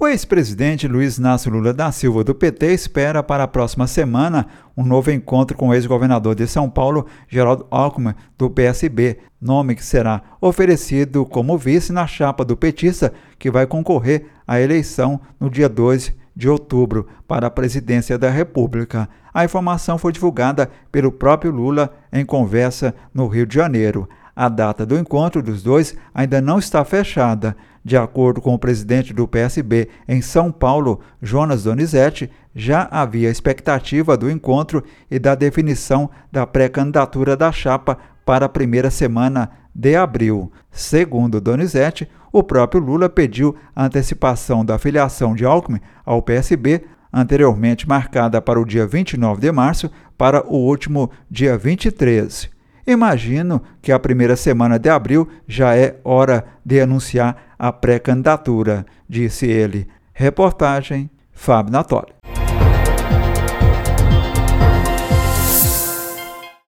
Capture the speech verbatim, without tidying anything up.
ex-presidente Luiz Inácio Lula da Silva, do P T, espera para a próxima semana um novo encontro com o ex-governador de São Paulo, Geraldo Alckmin, do P S B, nome que será oferecido como vice na chapa do petista, que vai concorrer à eleição no dia dois de outubro para a presidência da República. A informação foi divulgada pelo próprio Lula em conversa no Rio de Janeiro. A data do encontro dos dois ainda não está fechada. De acordo com o presidente do P S B em São Paulo, Jonas Donizete, já havia expectativa do encontro e da definição da pré-candidatura da chapa para a primeira semana de abril. Segundo Donizete, o próprio Lula pediu a antecipação da filiação de Alckmin ao P S B, anteriormente marcada para o dia vinte e nove de março, para o último dia vinte e três. Imagino que a primeira semana de abril já é hora de anunciar a pré-candidatura, disse ele. Reportagem Fábio Natoli.